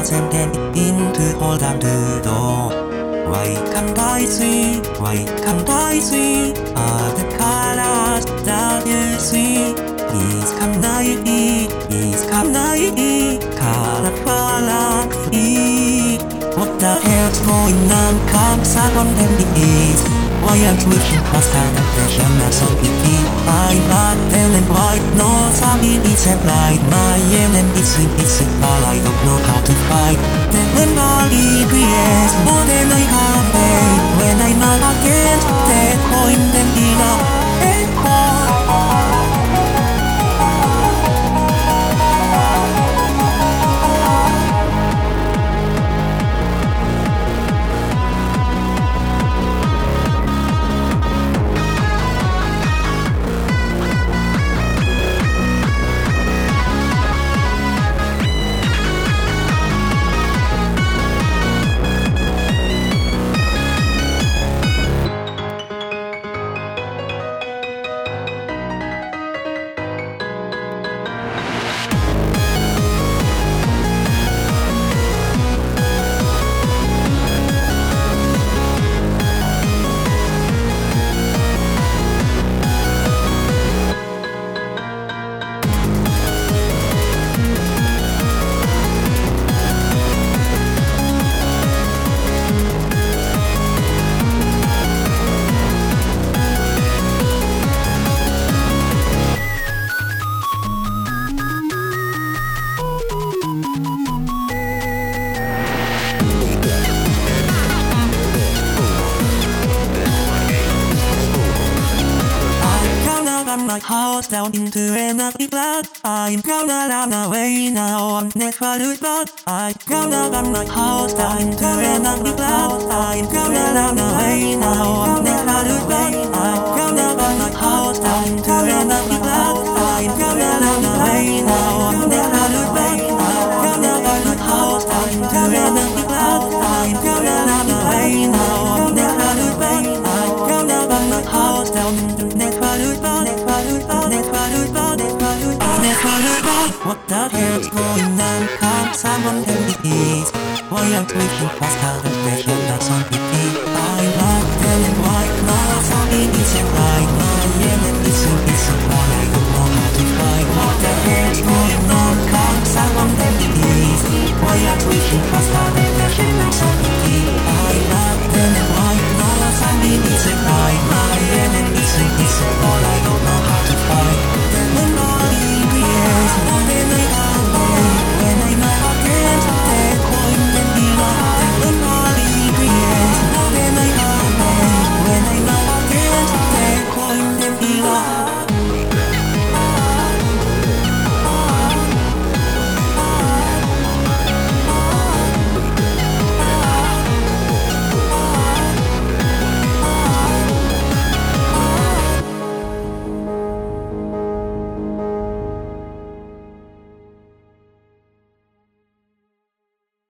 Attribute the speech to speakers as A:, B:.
A: xem đem in thư ô làm từ đồ vậy khăn đai suy vậy khăn đai suy the colors that you see is khăn đai is khăn đai color what the hell's going on come someone them the is why I'm switching past kind of pressure not so picky I'm not telling white no something is applied my aim and it's all I don't know how to fight then when body creates more than I have made when I know against that point then enough and my house down into an empty blood. I'm gonna run away now, I'm never lose but I'm gonna run my house down into an empty blood. I'm gonna run away now, I'm never lose but I'm gonna run my house down into an empty blood. I'm gonna run away now, I'm never lose but I'm gonna run my house down into an empty blood. I'm gonna run away now, I'm never lose but I'm gonna run my house down into never lose but what the hell's going on? Can't someone tell me please? Why I'm tweaking past how the pressure that's on repeat? I'm not telling why, no, something isn't right. My